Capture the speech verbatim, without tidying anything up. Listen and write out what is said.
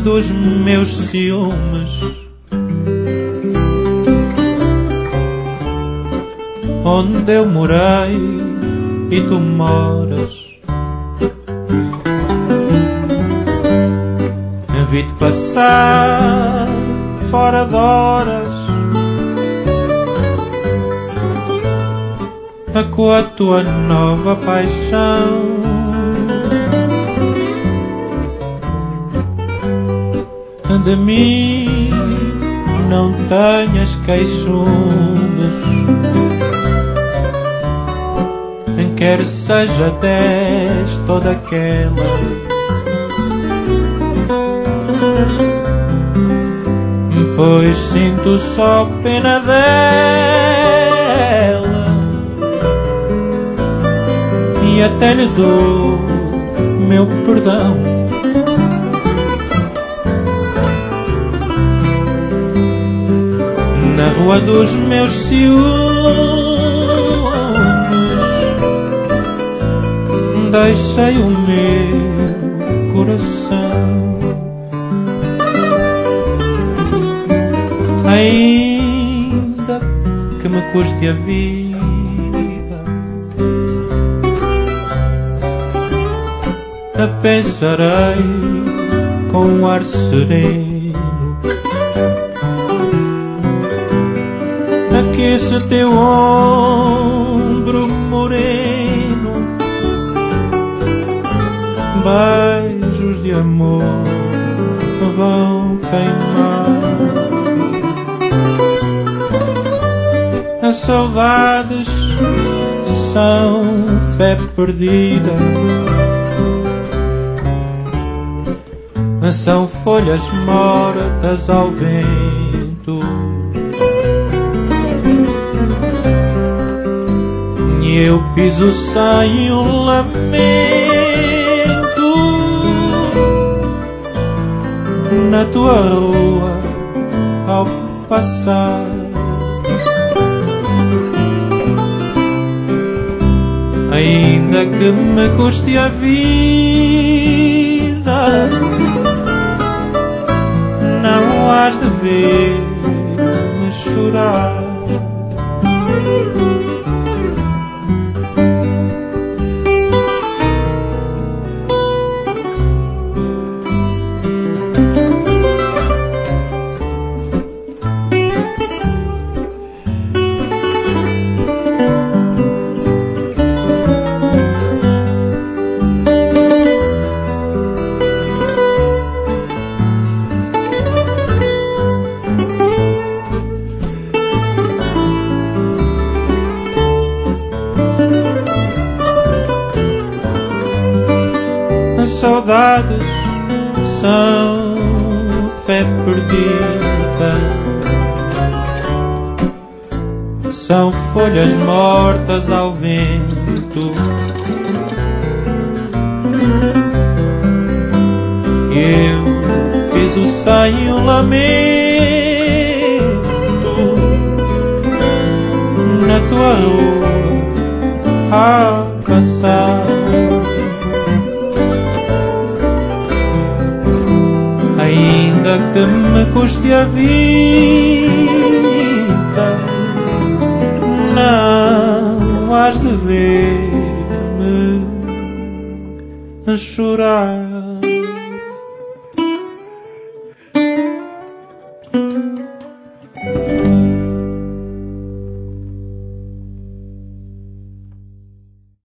dos meus ciúmes, onde eu morei e tu moras. Vi-te passar fora de horas com a tua nova paixão. De mim não tenhas queixumes, quer seja desta ou daquela. Pois sinto só pena dela e até lhe dou meu perdão. Na rua dos meus ciúmes deixei o meu coração. Ainda que me custe a vida, pensarei com um ar sereno que esse teu ombro moreno, beijos de amor vão queimar. As saudades são fé perdida, são folhas mortas ao vento, e eu piso sem um lamento na tua rua ao passar. Ainda que me custe a vida, não has de ver-me chorar. Saudades são fé perdida, são folhas mortas ao vento, e eu piso sem um lamento na tua rua a passar. Ainda que me custe a vida, não has de ver-me chorar.